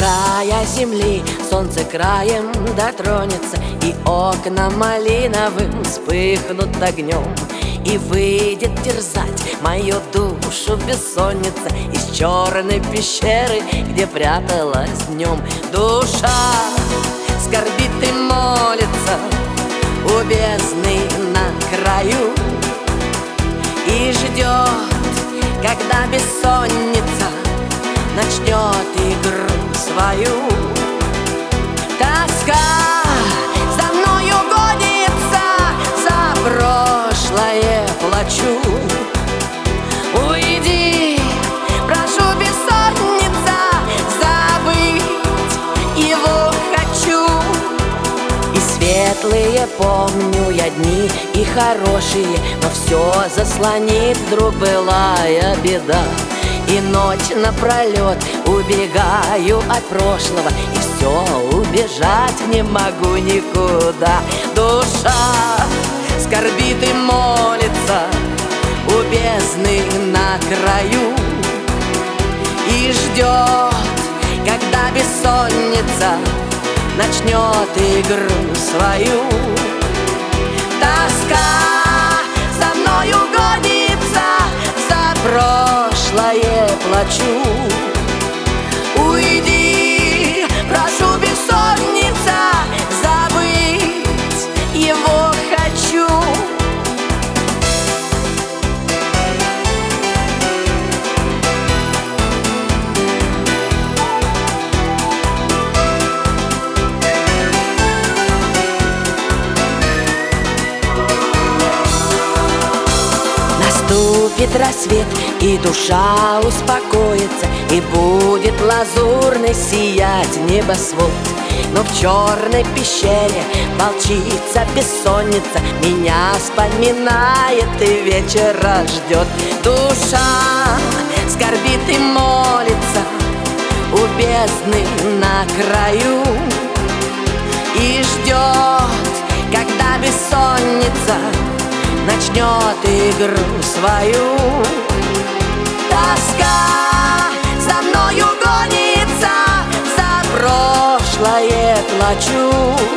края земли солнце краем дотронется, и окна малиновым вспыхнут огнем, и выйдет терзать мою душу бессонница из черной пещеры, где пряталась днем. Душа скорбит и молится у бездны на краю и ждет, когда бессонница начнет игру свою. Тоска за мною гонится, за прошлое плачу. Уйди, прошу, бессонница, забыть его хочу. И светлые помню я дни, и хорошие, но все заслонит вдруг былая беда. И ночь напролет убегаю от прошлого, и все, убежать не могу никуда. Душа скорбит и молится у бездны на краю и ждет, когда бессонница начнет игру свою. Тоска за мною гонится, за прошлое плачу. Уйди, прошу, бессонница, забыть его хочу. Наступит рассвет, и душа успокоится, и будет лазурный сиять небосвод. Но в черной пещере волчица бессонница меня вспоминает и вечера ждет. Душа скорбит и молится у бездны на краю и ждет, когда бессонница начнет игру свою. Тоска за мною гонится, за прошлое плачу.